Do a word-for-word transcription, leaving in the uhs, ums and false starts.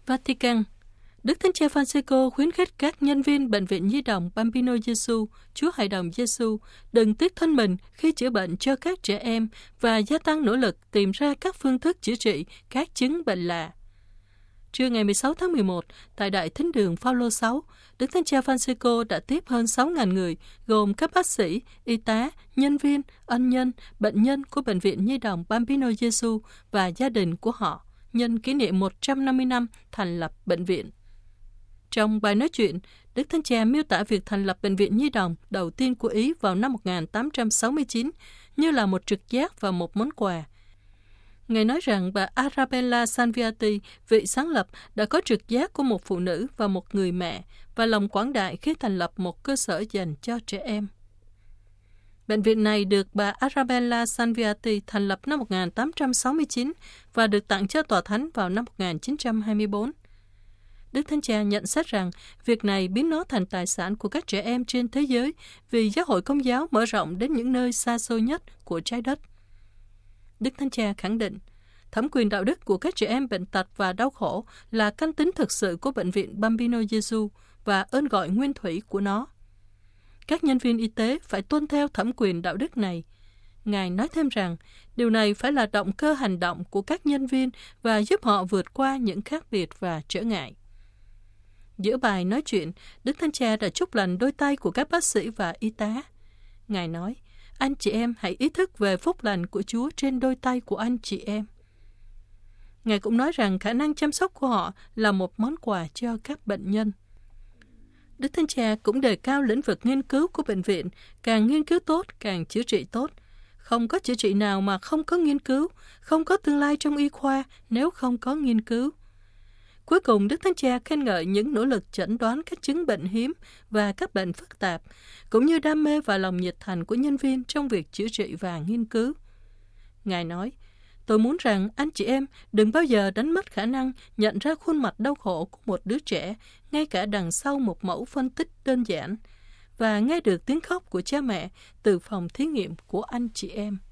Vatican. Đức Thánh Cha Francisco khuyến khích các nhân viên Bệnh viện Nhi đồng Bambino Gesù, Chúa Hài đồng Giêsu đừng tiếc thân mình khi chữa bệnh cho các trẻ em và gia tăng nỗ lực tìm ra các phương thức chữa trị các chứng bệnh lạ. Trưa ngày mười sáu tháng mười một, tại Đại Thính đường Phaolô sáu, Đức Thánh Cha Francisco đã tiếp hơn sáu nghìn người, gồm các bác sĩ, y tá, nhân viên, ân nhân, bệnh nhân của Bệnh viện Nhi đồng Bambino Gesù và gia đình của họ, nhân kỷ niệm một trăm năm mươi năm thành lập bệnh viện. Trong bài nói chuyện, Đức Thánh Cha miêu tả việc thành lập Bệnh viện Nhi đồng đầu tiên của Ý vào năm một nghìn tám trăm sáu mươi chín như là một trực giác và một món quà. Ngài nói rằng bà Arabella Salviati, vị sáng lập, đã có trực giác của một phụ nữ và một người mẹ và lòng quảng đại khi thành lập một cơ sở dành cho trẻ em. Bệnh viện này được bà Arabella Salviati thành lập năm một nghìn tám trăm sáu mươi chín và được tặng cho Tòa Thánh vào năm một nghìn chín trăm hai mươi tư. Đức Thánh Cha nhận xét rằng việc này biến nó thành tài sản của các trẻ em trên thế giới vì giáo hội Công giáo mở rộng đến những nơi xa xôi nhất của trái đất. Đức Thánh Cha khẳng định, thẩm quyền đạo đức của các trẻ em bệnh tật và đau khổ là căn tính thực sự của Bệnh viện Bambino Gesù và ơn gọi nguyên thủy của nó. Các nhân viên y tế phải tuân theo thẩm quyền đạo đức này. Ngài nói thêm rằng, điều này phải là động cơ hành động của các nhân viên và giúp họ vượt qua những khác biệt và trở ngại. Giữa bài nói chuyện, Đức Thánh Cha đã chúc lành đôi tay của các bác sĩ và y tá. Ngài nói, anh chị em hãy ý thức về phúc lành của Chúa trên đôi tay của anh chị em. Ngài cũng nói rằng khả năng chăm sóc của họ là một món quà cho các bệnh nhân. Đức Thánh Cha cũng đề cao lĩnh vực nghiên cứu của bệnh viện, càng nghiên cứu tốt, càng chữa trị tốt. Không có chữa trị nào mà không có nghiên cứu, không có tương lai trong y khoa nếu không có nghiên cứu. Cuối cùng, Đức Thánh Cha khen ngợi những nỗ lực chẩn đoán các chứng bệnh hiếm và các bệnh phức tạp, cũng như đam mê và lòng nhiệt thành của nhân viên trong việc chữa trị và nghiên cứu. Ngài nói, tôi muốn rằng anh chị em đừng bao giờ đánh mất khả năng nhận ra khuôn mặt đau khổ của một đứa trẻ, ngay cả đằng sau một mẫu phân tích đơn giản, và nghe được tiếng khóc của cha mẹ từ phòng thí nghiệm của anh chị em.